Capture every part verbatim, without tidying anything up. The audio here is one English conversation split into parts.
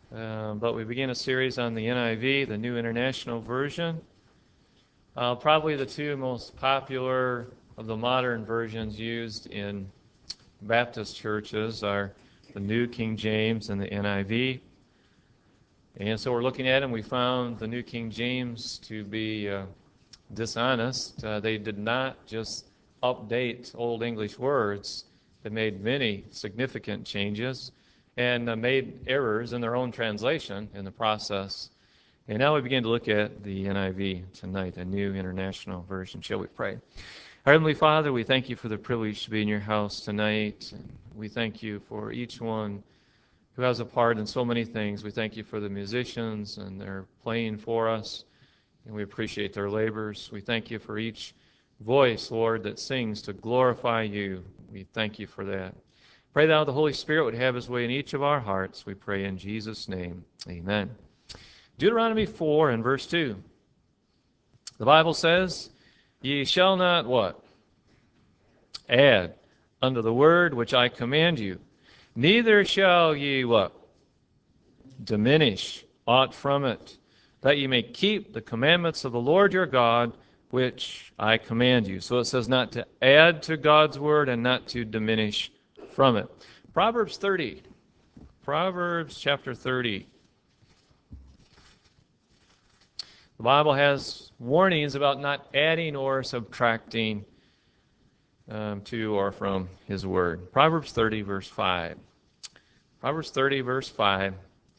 Uh, but we begin a series on the N I V, the New International Version. Uh, probably the two most popular of the modern versions used in Baptist churches are the New King James and the N I V. And so we're looking at them. We found the New King James to be uh, dishonest. Uh, they did not just update Old English words. They made many significant changes and uh, made errors in their own translation in the process. And now we begin to look at the N I V tonight, a New International Version. Shall we pray? Our Heavenly Father, we thank you for the privilege to be in your house tonight. And we thank you for each one who has a part in so many things. We thank you for the musicians and their playing for us, and we appreciate their labors. We thank you for each voice, Lord, that sings to glorify you. We thank you for that. Pray that the Holy Spirit would have his way in each of our hearts. We pray in Jesus' name. Amen. Deuteronomy four and verse two. The Bible says, "Ye shall not" what? "Add unto the word which I command you. Neither shall ye" what? "Diminish aught from it, that ye may keep the commandments of the Lord your God, which I command you." So it says not to add to God's word and not to diminish from it. Proverbs thirty. Proverbs chapter thirty. The Bible has warnings about not adding or subtracting um, to or from his word. Proverbs thirty, verse five. Proverbs thirty, verse five.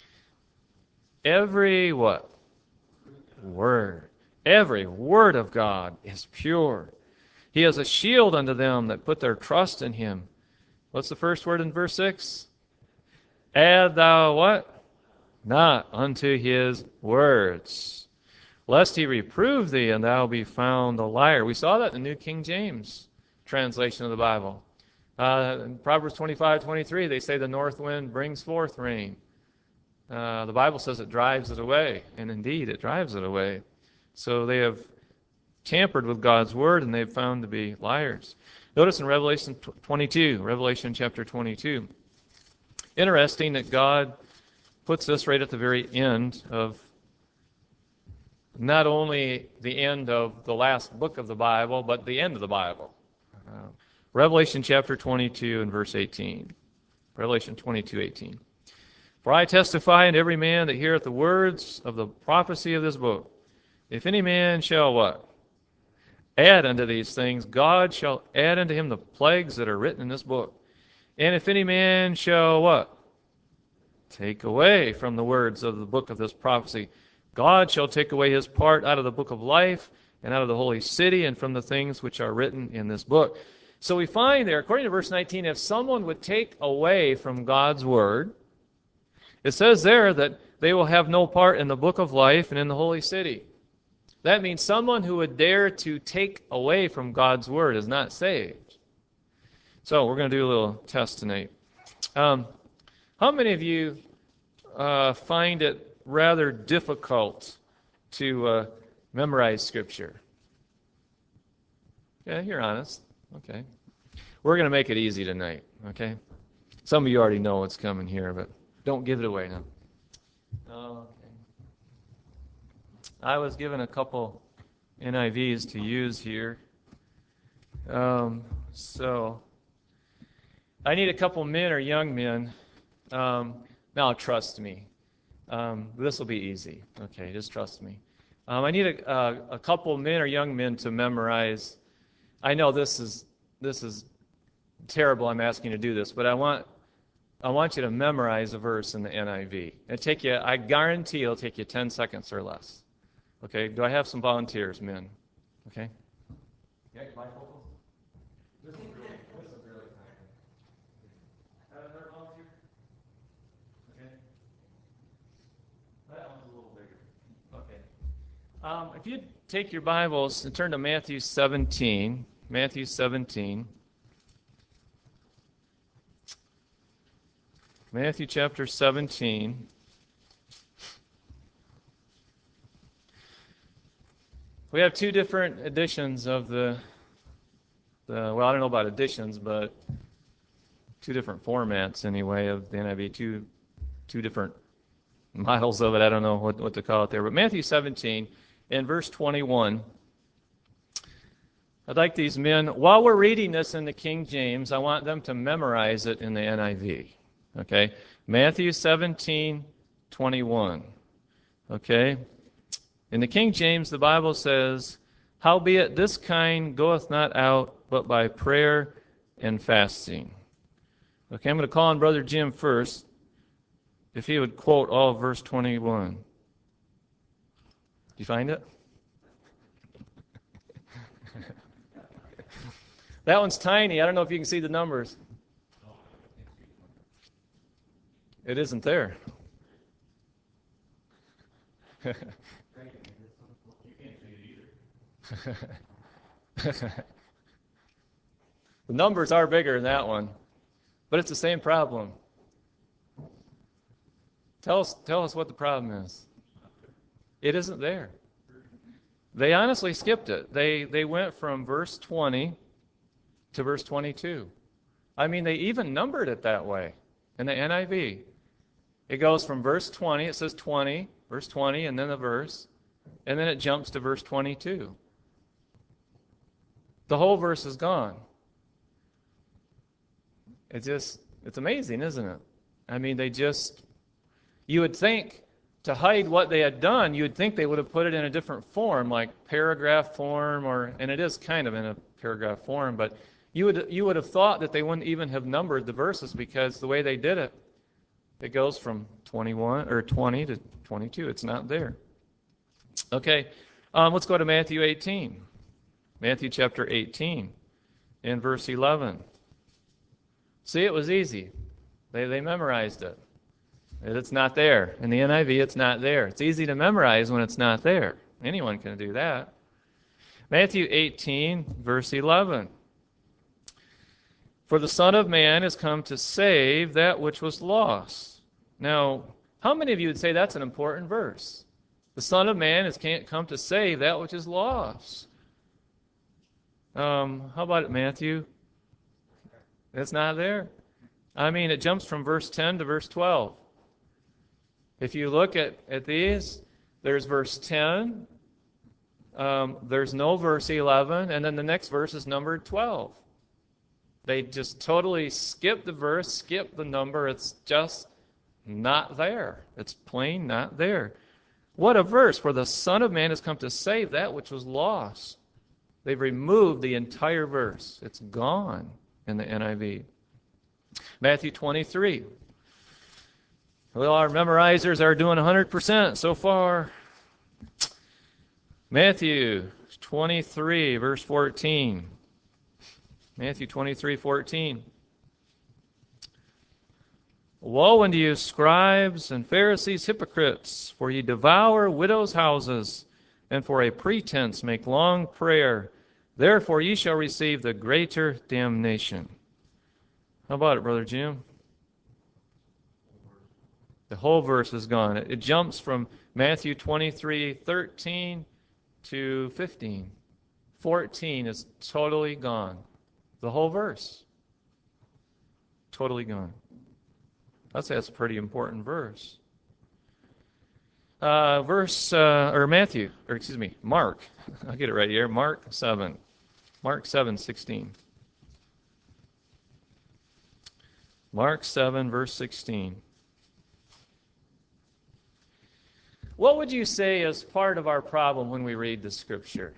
Every what? Word. Every word of God is pure. He is a shield unto them that put their trust in him. What's the first word in verse six? Add thou what? Not unto his words, lest he reprove thee and thou be found a liar. We saw that in the New King James translation of the Bible. Uh, in Proverbs twenty-five, twenty-three, they say the north wind brings forth rain. Uh, the Bible says it drives it away, and indeed it drives it away. So they have tampered with God's word, and they've found to be liars. Notice in Revelation twenty-two, Revelation chapter twenty-two. Interesting that God puts this right at the very end of not only the end of the last book of the Bible, but the end of the Bible. Uh, Revelation chapter twenty-two and verse eighteen. Revelation twenty-two, eighteen. "For I testify unto every man that heareth the words of the prophecy of this book. If any man shall" what? "Add unto these things, God shall add unto him the plagues that are written in this book. And if any man shall" what? "Take away from the words of the book of this prophecy, God shall take away his part out of the book of life and out of the holy city and from the things which are written in this book." So we find there, according to verse nineteen, if someone would take away from God's word, it says there that they will have no part in the book of life and in the holy city. That means someone who would dare to take away from God's word is not saved. So we're going to do a little test tonight. Um, how many of you uh, find it rather difficult to uh, memorize Scripture? Yeah, you're honest. Okay. We're going to make it easy tonight, okay? Some of you already know what's coming here, but don't give it away now. Okay. I was given a couple N I Vs to use here. Um, so I need a couple men or young men. Um, now trust me. Um, this will be easy. Okay, just trust me. Um, I need a, a, a couple men or young men to memorize. I know this is this is terrible. I'm asking you to do this, but I want I want you to memorize a verse in the N I V. It'll take you. I guarantee it'll take you ten seconds or less. Okay. Do I have some volunteers, men? Okay. Yeah, bifocals. This is really this is really kind. Have another volunteer? Okay. That one's a little bigger. Okay. Um, if you take your Bibles and turn to Matthew seventeen, Matthew seventeen, Matthew chapter seventeen. We have two different editions of the, the, well, I don't know about editions, but two different formats anyway of the N I V, two, two different models of it. I don't know what, what to call it there. But Matthew seventeen and verse twenty-one. I'd like these men, while we're reading this in the King James, I want them to memorize it in the N I V. Okay? Matthew seventeen, twenty-one. Okay? In the King James, the Bible says, "Howbeit this kind goeth not out, but by prayer and fasting." Okay, I'm going to call on Brother Jim first, if he would quote all of verse twenty-one. Did you find it? That one's tiny. I don't know if you can see the numbers. It isn't there. The numbers are bigger in that one, but it's the same problem. Tell us, tell us what the problem is. It isn't there. They honestly skipped it. They they went from verse twenty to verse twenty-two. I mean, they even numbered it that way in the N I V. It goes from verse twenty, it says twenty, verse twenty, and then the verse, and then it jumps to verse twenty-two. The whole verse is gone. It's just, it's amazing, isn't it? I mean, they just, you would think to hide what they had done, you would think they would have put it in a different form, like paragraph form, or, and it is kind of in a paragraph form, but you would you would have thought that they wouldn't even have numbered the verses, because the way they did it, it goes from twenty-one or twenty to twenty-two. It's not there. Okay, um, let's go to Matthew eighteen. Matthew chapter eighteen, in verse eleven. See, it was easy. They they memorized it. It's not there. In the N I V, it's not there. It's easy to memorize when it's not there. Anyone can do that. Matthew eighteen, verse eleven. "For the Son of Man is come to save that which was lost." Now, how many of you would say that's an important verse? The Son of Man has come to save that which is lost. Um, how about it, Matthew? It's not there. I mean, it jumps from verse ten to verse twelve. If you look at, at these, there's verse ten, um, there's no verse eleven, and then the next verse is numbered twelve. They just totally skip the verse, skip the number. It's just not there. It's plain not there. What a verse! "For the Son of Man has come to save that which was lost." They've removed the entire verse. It's gone in the N I V. Matthew twenty-three. Well, our memorizers are doing one hundred percent so far. Matthew twenty-three, verse fourteen. Matthew twenty-three, fourteen. "Woe unto you, scribes and Pharisees, hypocrites, for ye devour widows' houses, and for a pretense make long prayer. Therefore ye shall receive the greater damnation." How about it, Brother Jim? The whole verse is gone. It, it jumps from Matthew twenty-three, thirteen to fifteen. fourteen is totally gone. The whole verse. Totally gone. I'd say that's a pretty important verse. Uh, verse, uh, or Matthew, or excuse me, Mark. I'll get it right here. Mark seven. Mark seven, sixteen. Mark seven, verse sixteen. What would you say is part of our problem when we read the Scripture?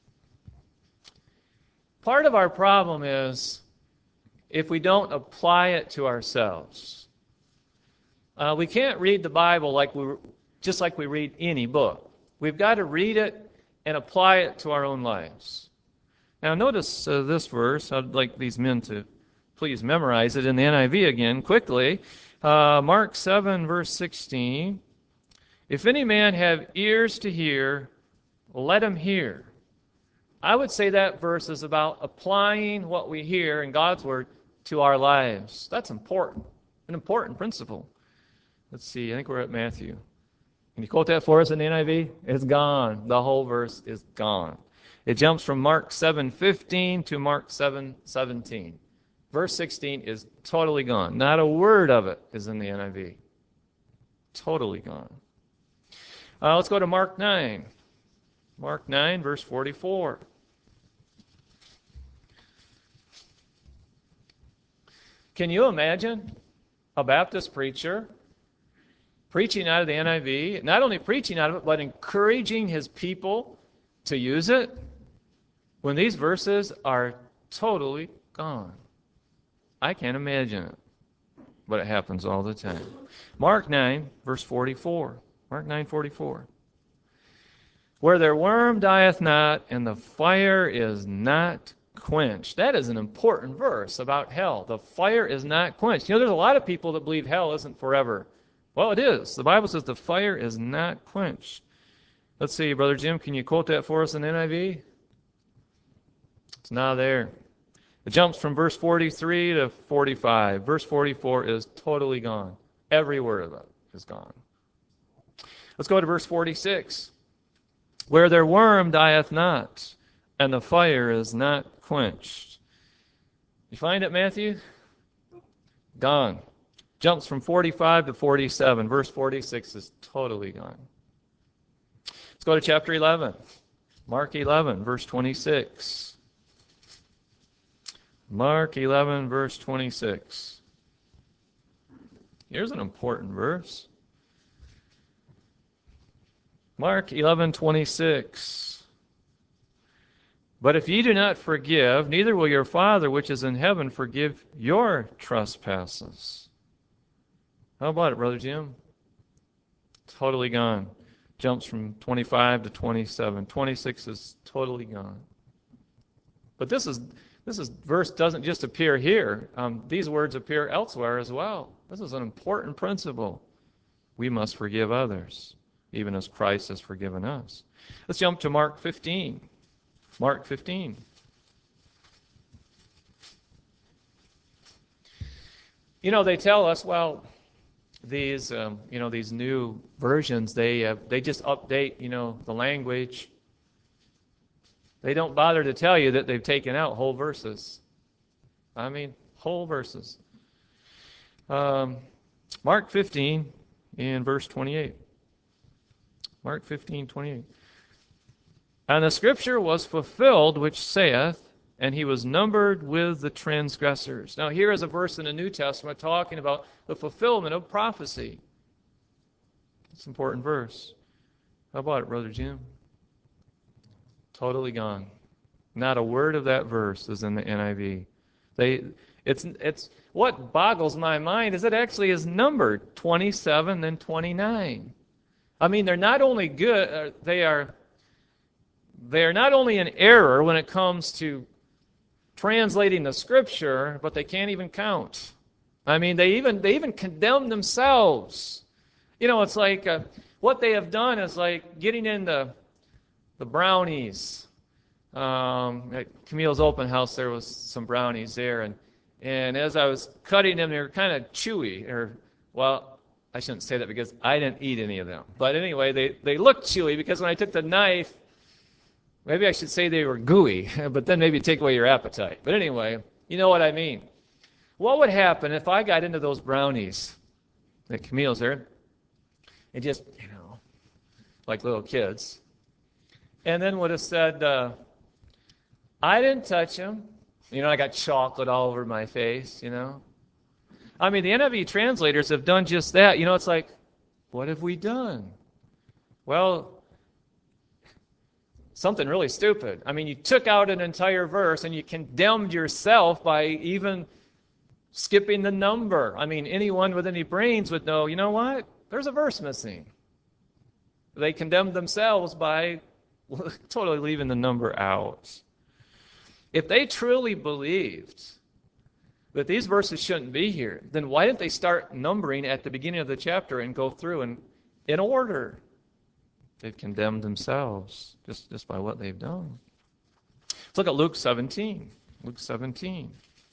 Part of our problem is if we don't apply it to ourselves. Uh, we can't read the Bible like we, just like we read any book. We've got to read it and apply it to our own lives. Now notice uh, this verse. I'd like these men to please memorize it in the N I V again quickly. Uh, Mark seven, verse sixteen. "If any man have ears to hear, let him hear." I would say that verse is about applying what we hear in God's Word to our lives. That's important, an important principle. Let's see, I think we're at Matthew. Can you quote that for us in the N I V? It's gone. The whole verse is gone. It jumps from Mark seven fifteen to Mark seven seventeen. Verse sixteen is totally gone. Not a word of it is in the N I V. totally gone. Uh, let's go to Mark nine. Mark nine, verse forty-four. Can you imagine a Baptist preacher preaching out of the N I V, not only preaching out of it, but encouraging his people to use it when these verses are totally gone? I can't imagine it, but it happens all the time. Mark nine, verse forty-four. Mark nine, forty-four. Where their worm dieth not, and the fire is not quenched. That is an important verse about hell. The fire is not quenched. You know, there's a lot of people that believe hell isn't forever. Well, it is. The Bible says the fire is not quenched. Let's see, Brother Jim, can you quote that for us in N I V? It's not there. It jumps from verse forty-three to forty-five. Verse forty-four is totally gone. Every word of it is gone. Let's go to verse forty-six. Where their worm dieth not, and the fire is not quenched. You find it, Matthew? Gone. Jumps from forty-five to forty-seven. Verse forty-six is totally gone. Let's go to chapter eleven. Mark eleven, verse twenty-six. Mark eleven, verse twenty-six. Here's an important verse. Mark eleven, twenty-six. But if ye do not forgive, neither will your Father which is in heaven forgive your trespasses. How about it, Brother Jim? Totally gone. Jumps from twenty-five to twenty-seven. twenty-six is totally gone. But this is this is verse doesn't just appear here. Um, these words appear elsewhere as well. This is an important principle. We must forgive others, even as Christ has forgiven us. Let's jump to Mark fifteen. Mark fifteen. You know, they tell us, well, these, um, you know, these new versions, they uh, they just update, you know, the language. They don't bother to tell you that they've taken out whole verses. I mean, whole verses. Um, Mark fifteen in verse twenty-eight. Mark fifteen, twenty-eight. And the scripture was fulfilled, which saith, and he was numbered with the transgressors. Now, here is a verse in the New Testament talking about the fulfillment of prophecy. It's an important verse. How about it, Brother Jim? Totally gone. Not a word of that verse is in the N I V. They, it's, it's what boggles my mind is it actually is numbered twenty-seven and twenty-nine. I mean, they're not only good, uh, they are they are not only in error when it comes to translating the scripture, but they can't even count. I mean, they even they even condemn themselves. You know, it's like uh, what they have done is like getting into the brownies. Um, at Camille's open house, there was some brownies there, and and as I was cutting them, they were kind of chewy. Or well, I shouldn't say that because I didn't eat any of them. But anyway, they they looked chewy because when I took the knife, maybe I should say they were gooey, but then maybe take away your appetite. But anyway, you know what I mean. What would happen if I got into those brownies at Camille's there, and just, you know, like little kids, and then would have said, uh, I didn't touch them. You know, I got chocolate all over my face, you know. I mean, the N I V translators have done just that. You know, it's like, what have we done? Well, something really stupid. I mean, you took out an entire verse and you condemned yourself by even skipping the number. I mean, anyone with any brains would know, you know what? There's a verse missing. They condemned themselves by totally leaving the number out. If they truly believed that these verses shouldn't be here, then why didn't they start numbering at the beginning of the chapter and go through and in order? They've condemned themselves just, just by what they've done. Let's look at Luke seventeen. Luke seventeen.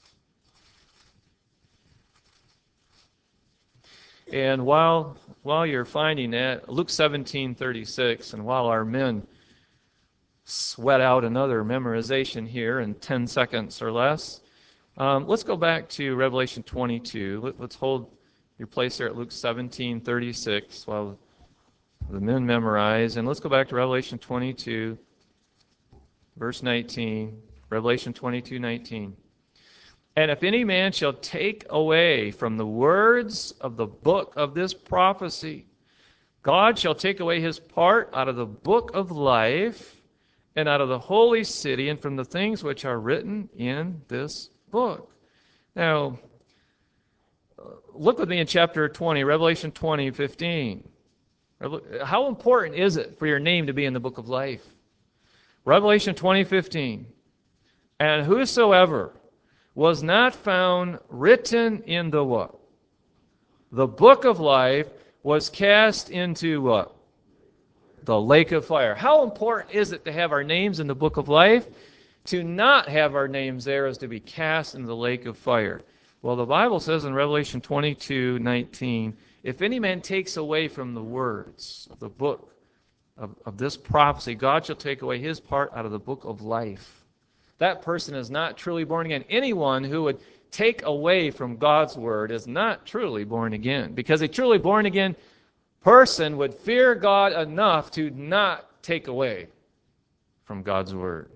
And while while you're finding that, Luke seventeen thirty-six, and while our men sweat out another memorization here in ten seconds or less, um, let's go back to Revelation twenty-two. Let, let's hold Your place there at Luke seventeen thirty-six while the men memorize. And let's go back to Revelation twenty-two, verse nineteen. Revelation twenty-two nineteen. And if any man shall take away from the words of the book of this prophecy, God shall take away his part out of the book of life and out of the holy city and from the things which are written in this book. Now, look with me in chapter twenty, Revelation twenty fifteen. How important is it for your name to be in the book of life? Revelation twenty fifteen. And whosoever was not found written in the what? The book of life was cast into what? The lake of fire. How important is it to have our names in the book of life? To not have our names there is to be cast into the lake of fire. Well, the Bible says in Revelation twenty-two nineteen, if any man takes away from the words of the book of, of this prophecy, God shall take away his part out of the book of life. That person is not truly born again. Anyone who would take away from God's word is not truly born again. Because a truly born again person would fear God enough to not take away from God's word.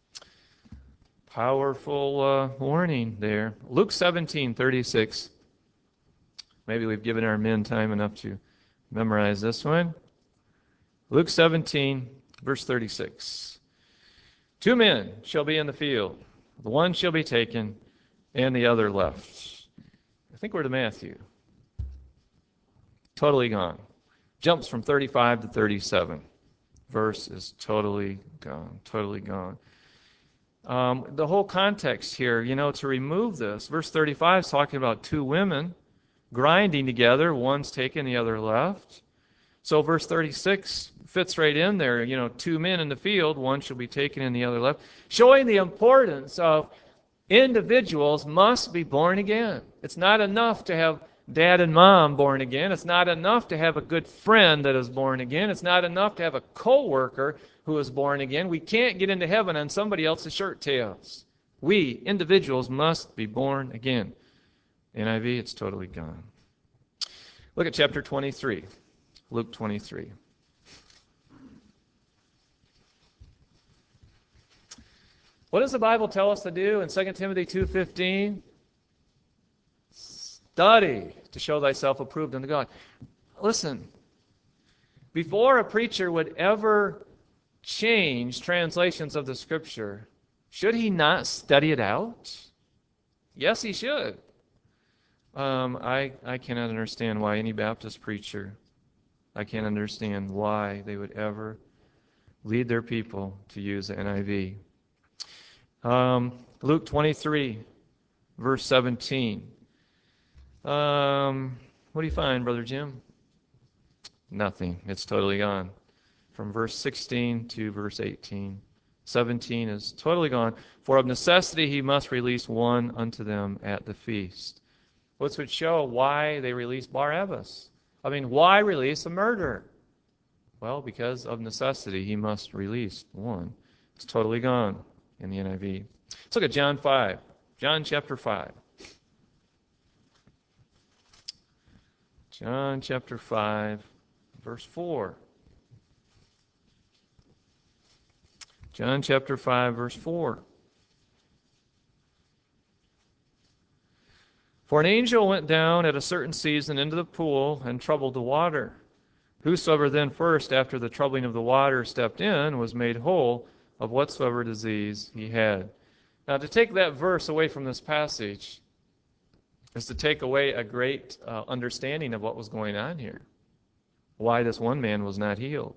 Powerful uh, warning there. Luke seventeen thirty-six. Maybe we've given our men time enough to memorize this one. Luke seventeen, verse thirty-six. Two men shall be in the field. The one shall be taken, and the other left. I think we're to Matthew. Totally gone. Jumps from thirty-five to thirty-seven. Verse is totally gone. Totally gone. Um, the whole context here, you know, to remove this, verse thirty-five is talking about two women grinding together. One's taken, the other left. So verse thirty-six fits right in there. You know, two men in the field, one shall be taken and the other left. Showing the importance of individuals must be born again. It's not enough to have dad and mom born again. It's not enough to have a good friend that is born again. It's not enough to have a co-worker who is born again. We can't get into heaven on somebody else's shirt tails. We, individuals, must be born again. N I V, it's totally gone. Look at chapter twenty-three. Luke twenty-three. What does the Bible tell us to do in Second Timothy two fifteen? Study to show thyself approved unto God. Listen, before a preacher would ever change translations of the Scripture, should he not study it out? Yes, he should. Um, I, I cannot understand why any Baptist preacher, I can't understand why they would ever lead their people to use the N I V. Um, Luke twenty-three, verse seventeen. Um, what do you find, Brother Jim? Nothing. It's totally gone. From verse sixteen to verse eighteen. seventeen is totally gone. For of necessity he must release one unto them at the feast. Which would show why they released Barabbas. I mean, why release a murderer? Well, because of necessity he must release one. It's totally gone in the N I V. Let's look at John five. John chapter five. John chapter five, verse four. John chapter five, verse four. For an angel went down at a certain season into the pool and troubled the water. Whosoever then first, after the troubling of the water, stepped in, was made whole of whatsoever disease he had. Now, to take that verse away from this passage is to take away a great uh, understanding of what was going on here. Why this one man was not healed.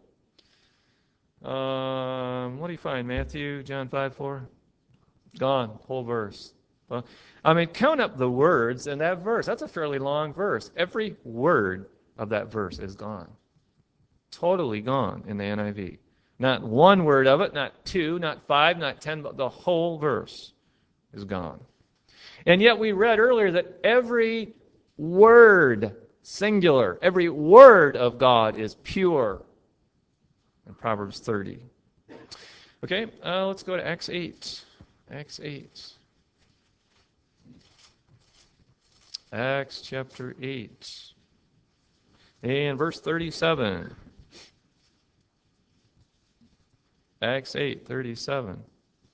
Um, what do you find? Matthew, John five, four? Gone, whole verse. Well, I mean, count up the words in that verse. That's a fairly long verse. Every word of that verse is gone. Totally gone in the N I V. Not one word of it, not two, not five, not ten, but the whole verse is gone. And yet we read earlier that every word, singular, every word of God is pure. In Proverbs thirty. Okay, uh, let's go to Acts eight. Acts eight. Acts chapter eight. And verse thirty-seven. Acts eight, thirty-seven.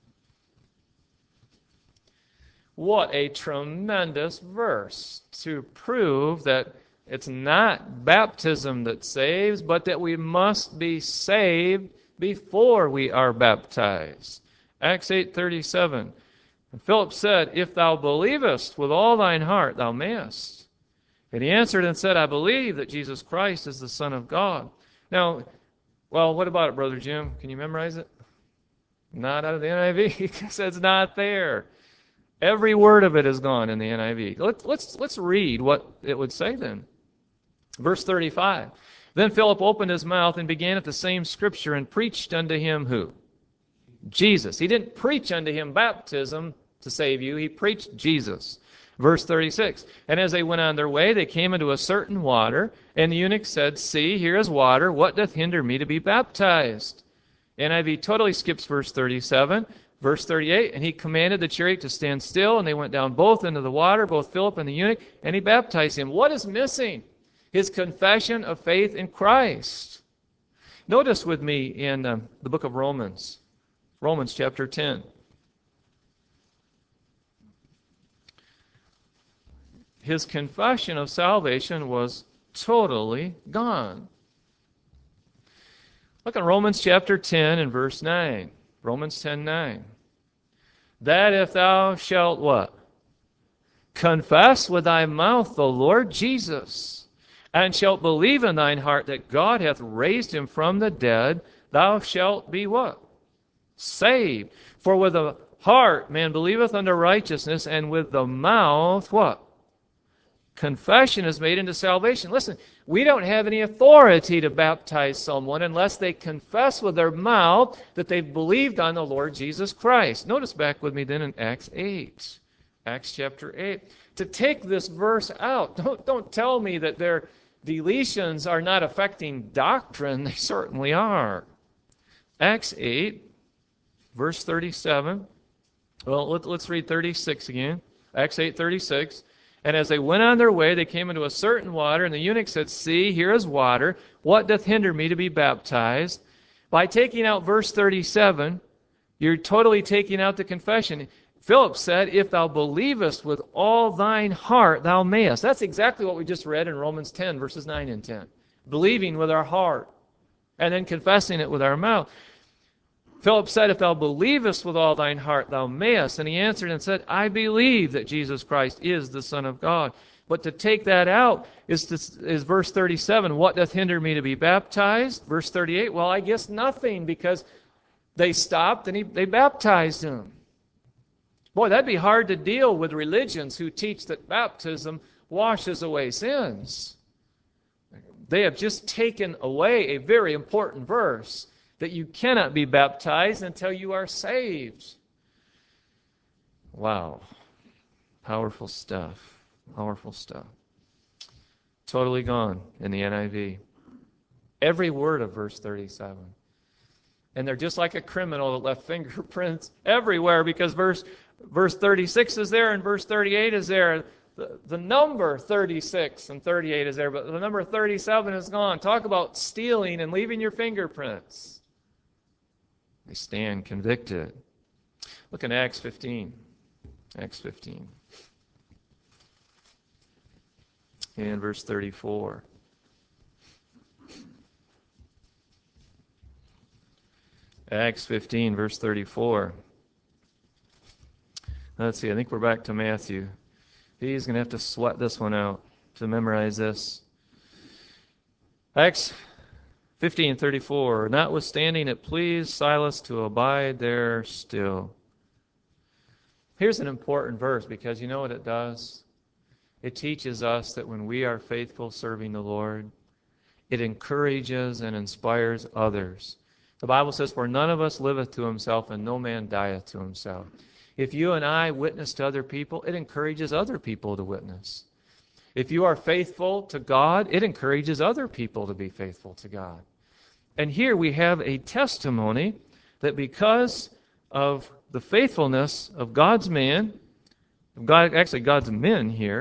What a tremendous verse to prove that it's not baptism that saves, but that we must be saved before we are baptized. Acts eight, thirty-seven. And Philip said, If thou believest with all thine heart, thou mayest. And he answered and said, I believe that Jesus Christ is the Son of God. Now, well, what about it, Brother Jim? Can you memorize it? Not out of the N I V, because it's not there. Every word of it is gone in the N I V. Let's, let's, let's read what it would say then. Verse thirty-five. Then Philip opened his mouth and began at the same scripture and preached unto him who? Jesus. He didn't preach unto him baptism to save you. He preached Jesus. Verse thirty-six. And as they went on their way, they came into a certain water, and the eunuch said, See, here is water. What doth hinder me to be baptized? N I V totally skips verse thirty-seven. Verse thirty-eight, and he commanded the chariot to stand still, and they went down both into the water, both Philip and the eunuch, and he baptized him. What is missing? His confession of faith in Christ. Notice with me in uh, the book of Romans, Romans chapter ten. His confession of salvation was totally gone. Look at Romans chapter ten and verse nine. Romans ten, nine. That if thou shalt what? Confess with thy mouth the Lord Jesus, and shalt believe in thine heart that God hath raised him from the dead, thou shalt be what? Saved. For with the heart man believeth unto righteousness, and with the mouth what? Confession is made into salvation. Listen, we don't have any authority to baptize someone unless they confess with their mouth that they've believed on the Lord Jesus Christ. Notice back with me then in Acts eight. Acts chapter eight. To take this verse out, don't, don't tell me that their deletions are not affecting doctrine. They certainly are. Acts eight, verse thirty-seven. Well, let, let's read thirty-six again. Acts eight, thirty-six. And as they went on their way, they came into a certain water, and the eunuch said, See, here is water. What doth hinder me to be baptized? By taking out verse thirty-seven, you're totally taking out the confession. Philip said, If thou believest with all thine heart, thou mayest. That's exactly what we just read in Romans ten, verses nine and ten. Believing with our heart, and then confessing it with our mouth. Philip said, If thou believest with all thine heart, thou mayest. And he answered and said, I believe that Jesus Christ is the Son of God. But to take that out is, to, is verse thirty-seven. What doth hinder me to be baptized? Verse thirty-eight, well, I guess nothing, because they stopped and he, they baptized him. Boy, that'd be hard to deal with religions who teach that baptism washes away sins. They have just taken away a very important verse, that you cannot be baptized until you are saved. Wow. Powerful stuff. Powerful stuff. Totally gone in the N I V. Every word of verse thirty-seven. And they're just like a criminal that left fingerprints everywhere, because verse, verse thirty-six is there and verse thirty-eight is there. The, the number thirty-six and thirty-eight is there, but the number thirty-seven is gone. Talk about stealing and leaving your fingerprints. They stand convicted. Look in Acts fifteen. Acts fifteen. And verse thirty-four. Acts fifteen, verse thirty-four. Let's see, I think we're back to Matthew. He's going to have to sweat this one out to memorize this. Acts fifteen thirty-four, notwithstanding it pleased Silas to abide there still. Here's an important verse, because you know what it does? It teaches us that when we are faithful serving the Lord, it encourages and inspires others. The Bible says, For none of us liveth to himself, and no man dieth to himself. If you and I witness to other people, it encourages other people to witness. If you are faithful to God, it encourages other people to be faithful to God. And here we have a testimony that because of the faithfulness of God's man, God, actually God's men here,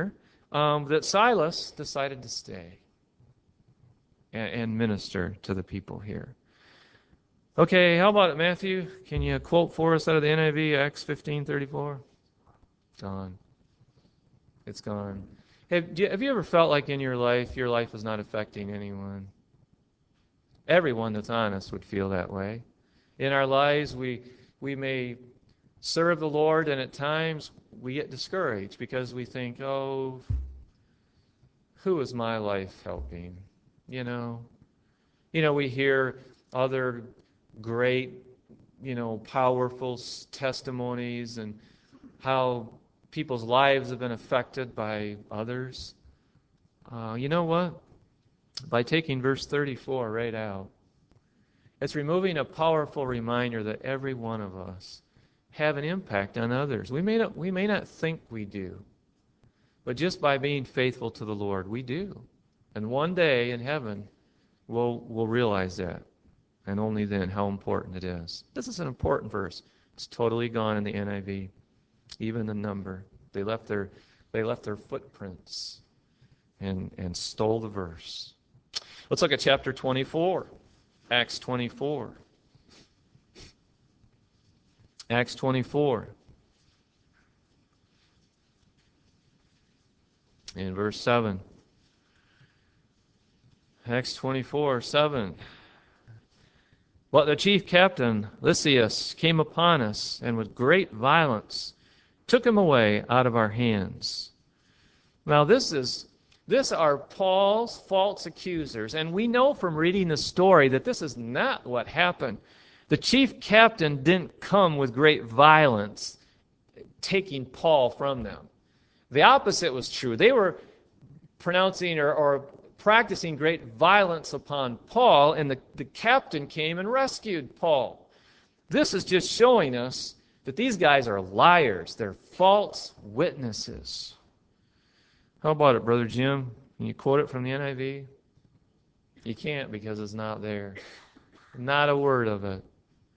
um, that Silas decided to stay and, and minister to the people here. Okay, how about it, Matthew? Can you quote for us out of the N I V, Acts fifteen thirty-four? Gone. It's gone. Have, do you, have you ever felt like in your life, your life is not affecting anyone? Everyone that's honest would feel that way. In our lives, we we may serve the Lord, and at times we get discouraged because we think, oh, who is my life helping? You know, you know, we hear other great, you know, powerful testimonies and how people's lives have been affected by others. Uh, you know what? By taking verse thirty-four right out, it's removing a powerful reminder that every one of us have an impact on others. We may not, we may not think we do, but just by being faithful to the Lord, we do. And one day in heaven, we'll, we'll realize that, and only then how important it is. This is an important verse. It's totally gone in the N I V, even the number. They left their, they left their footprints and, and stole the verse. Let's look at chapter twenty-four, Acts twenty-four. Acts twenty-four. In verse seven. Acts twenty-four, seven. But the chief captain, Lysias, came upon us, and with great violence took him away out of our hands. Now this is this are Paul's false accusers, and we know from reading the story that this is not what happened. The chief captain didn't come with great violence, taking Paul from them. The opposite was true. They were pronouncing or, or practicing great violence upon Paul, and the, the captain came and rescued Paul. This is just showing us that these guys are liars. They're false witnesses. How about it, Brother Jim? Can you quote it from the N I V? You can't because it's not there. Not a word of it.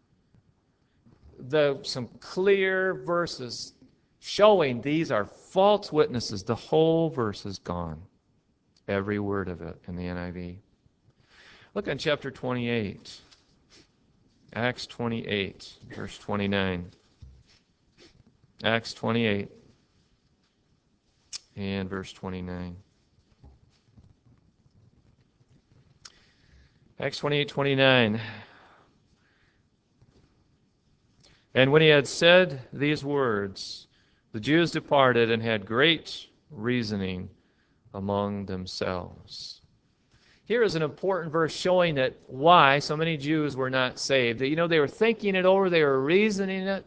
The, some clear verses showing these are false witnesses. The whole verse is gone. Every word of it in the N I V. Look at chapter twenty-eight. Acts twenty-eight, verse twenty-nine. Acts twenty-eight and verse twenty-nine. Acts twenty-eight, twenty-nine. And when he had said these words, the Jews departed and had great reasoning among themselves. Here is an important verse showing that why so many Jews were not saved. That, you know, they were thinking it over, they were reasoning it,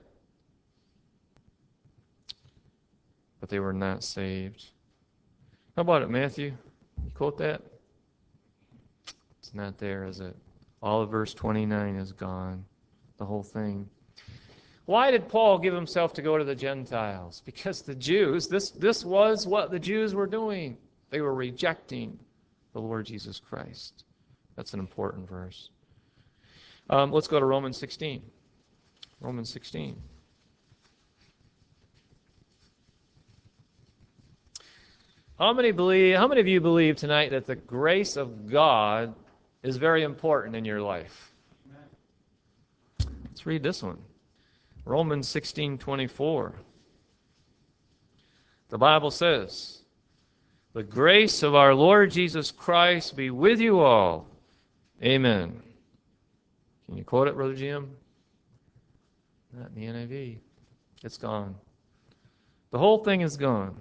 but they were not saved. How about it, Matthew? You quote that? It's not there, is it? All of verse twenty-nine is gone. The whole thing. Why did Paul give himself to go to the Gentiles? Because the Jews, this, this was what the Jews were doing. They were rejecting the Lord Jesus Christ. That's an important verse. Um, let's go to Romans sixteen. Romans sixteen. How many believe? How many of you believe tonight that the grace of God is very important in your life? Let's read this one. Romans sixteen twenty-four. The Bible says, "The grace of our Lord Jesus Christ be with you all. Amen." Can you quote it, Brother Jim? Not in the N I V. It's gone. The whole thing is gone.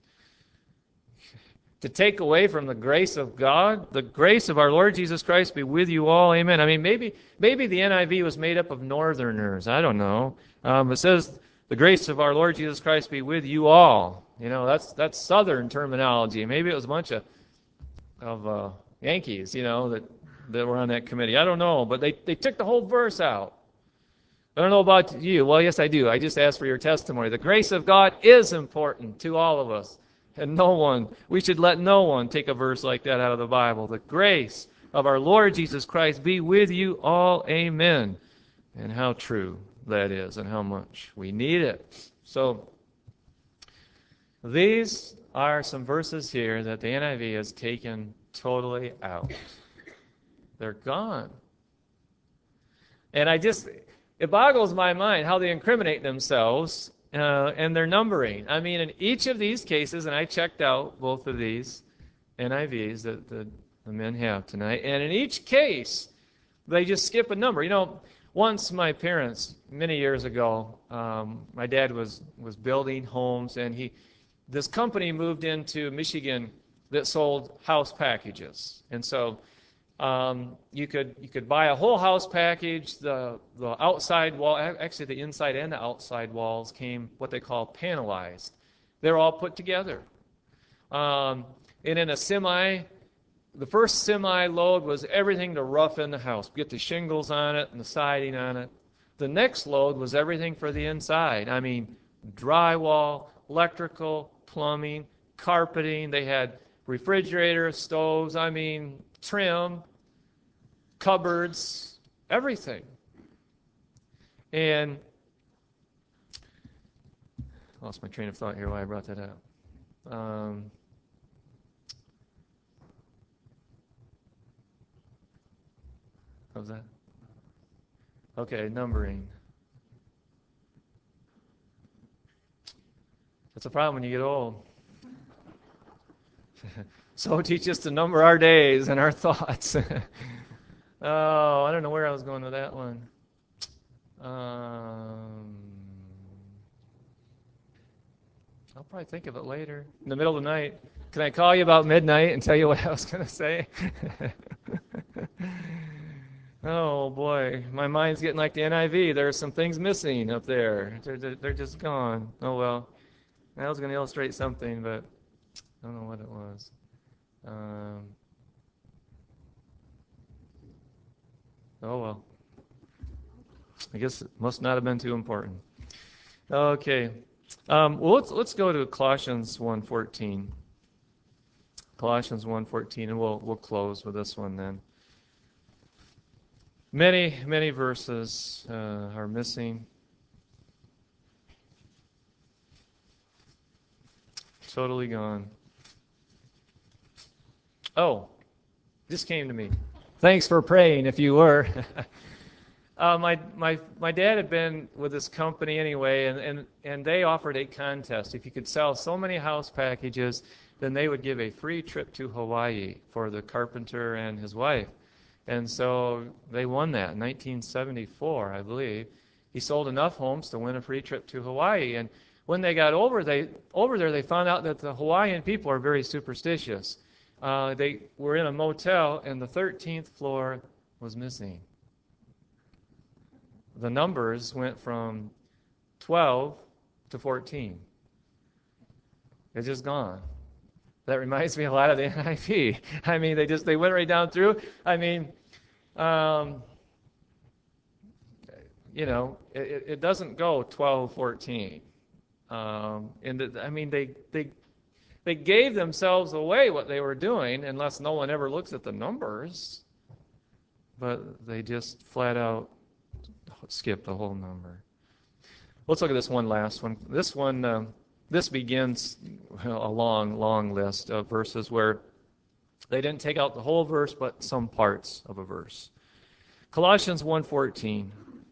To take away from the grace of God, the grace of our Lord Jesus Christ be with you all. Amen. I mean, maybe maybe the N I V was made up of northerners. I don't know. Um, it says, the grace of our Lord Jesus Christ be with you all. You know, that's that's southern terminology. Maybe it was a bunch of of uh, Yankees, you know, that, that were on that committee. I don't know, but they, they took the whole verse out. I don't know about you. Well, yes, I do. I just asked for your testimony. The grace of God is important to all of us. And no one, we should let no one take a verse like that out of the Bible. The grace of our Lord Jesus Christ be with you all. Amen. And how true that is and how much we need it. So, These are some verses here that the N I V has taken totally out. They're gone. And I just, it boggles my mind how they incriminate themselves uh, and their numbering. I mean, in each of these cases, and I checked out both of these N I Vs that the, the men have tonight, and in each case, they just skip a number. You know, once my parents, many years ago, um, my dad was, was building homes, and he, this company moved into Michigan that sold house packages. And so um, you could you could buy a whole house package. The the outside wall, actually the inside and the outside walls came what they call panelized. They're all put together. Um, and in a semi, the first semi load was everything to roughen the house, get the shingles on it and the siding on it. The next load was everything for the inside. I mean, drywall, electrical, plumbing, carpeting. They had refrigerators, stoves, I mean, trim, cupboards, everything. And I lost my train of thought here why I brought that up. Um, what was that? Okay, numbering. That's a problem when you get old. So teach us to number our days and our thoughts. Oh, I don't know where I was going with that one. Um, I'll probably think of it later. In the middle of the night. Can I call you about midnight and tell you what I was going to say? Oh, boy. My mind's getting like the N I V. There are some things missing up there. They're, they're, they're just gone. Oh, well. I was going to illustrate something, but I don't know what it was. Um, oh, well. I guess it must not have been too important. Okay. Um, well, let's let's go to Colossians one fourteen. Colossians one fourteen, and we'll we'll close with this one then. Many many verses uh, are missing. Totally gone. Oh, this came to me. Thanks for praying, if you were. Uh, my my my dad had been with this company anyway, and, and, and they offered a contest. If you could sell so many house packages, then they would give a free trip to Hawaii for the carpenter and his wife. And so they won that in nineteen seventy-four, I believe. He sold enough homes to win a free trip to Hawaii. And when they got over they over there, they found out that the Hawaiian people are very superstitious. Uh, they were in a motel, and the thirteenth floor was missing. The numbers went from twelve to fourteen. It's just gone. That reminds me a lot of the N I V. I mean, they just they went right down through. I mean, um, you know, it, it doesn't go twelve, fourteen. Um, and the, I mean, they they they gave themselves away what they were doing, unless no one ever looks at the numbers. But they just flat out skip the whole number. Let's look at this one last one. This one, uh, this begins a long, long list of verses where they didn't take out the whole verse, but some parts of a verse. Colossians one fourteen.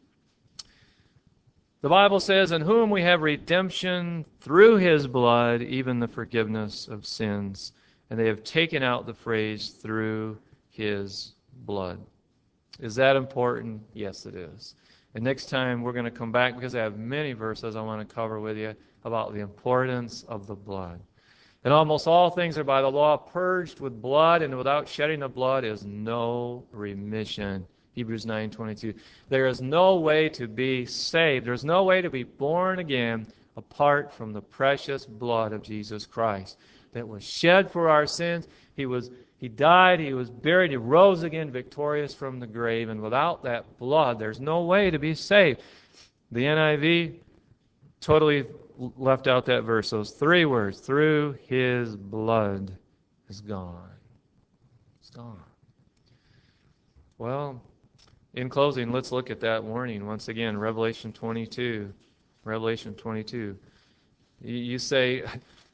The Bible says, "In whom we have redemption through his blood, even the forgiveness of sins." And they have taken out the phrase, "through his blood." Is that important? Yes, it is. And next time we're going to come back because I have many verses I want to cover with you about the importance of the blood. And almost all things are by the law purged with blood, and without shedding of blood is no remission. Hebrews nine twenty-two. There is no way to be saved. There is no way to be born again apart from the precious blood of Jesus Christ that was shed for our sins. He was He died, he was buried, he rose again victorious from the grave, and without that blood, there's no way to be saved. The N I V totally left out that verse. Those three words, "through his blood," is gone. It's gone. Well, in closing, let's look at that warning once again, Revelation twenty-two. Revelation twenty-two. You say,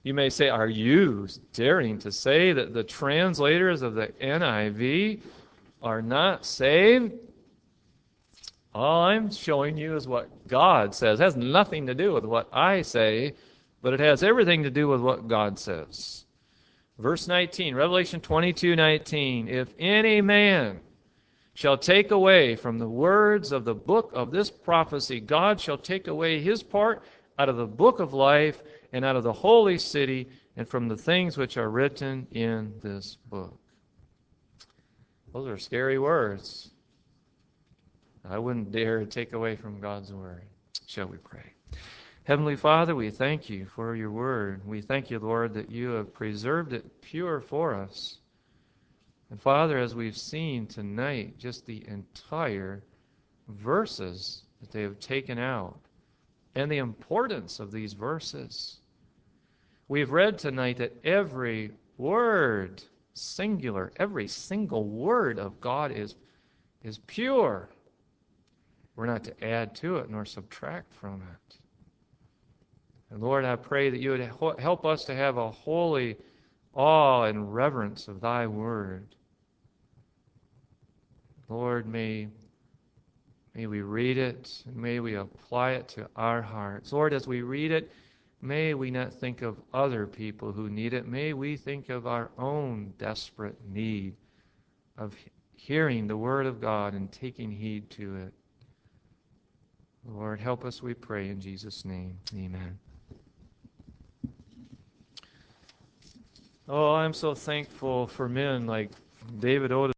You may say, are you daring to say that the translators of the N I V are not saved? All I'm showing you is what God says. It has nothing to do with what I say, but it has everything to do with what God says. Verse nineteen, Revelation twenty-two nineteen. If any man shall take away from the words of the book of this prophecy, God shall take away his part out of the book of life and out of the holy city and from the things which are written in this book. Those are scary words. I wouldn't dare take away from God's word. Shall we pray? Heavenly Father, we thank you for your word. We thank you, Lord, that you have preserved it pure for us. And Father, as we've seen tonight, just the entire verses that they have taken out and the importance of these verses. We've read tonight that every word, singular, every single word of God is, is pure. We're not to add to it nor subtract from it. And Lord, I pray that you would help us to have a holy awe and reverence of thy word. Lord, may, may we read it, and may we apply it to our hearts. Lord, as we read it, may we not think of other people who need it. May we think of our own desperate need of hearing the word of God and taking heed to it. Lord, help us, we pray, in Jesus' name. Amen. Oh, I'm so thankful for men like David Otis.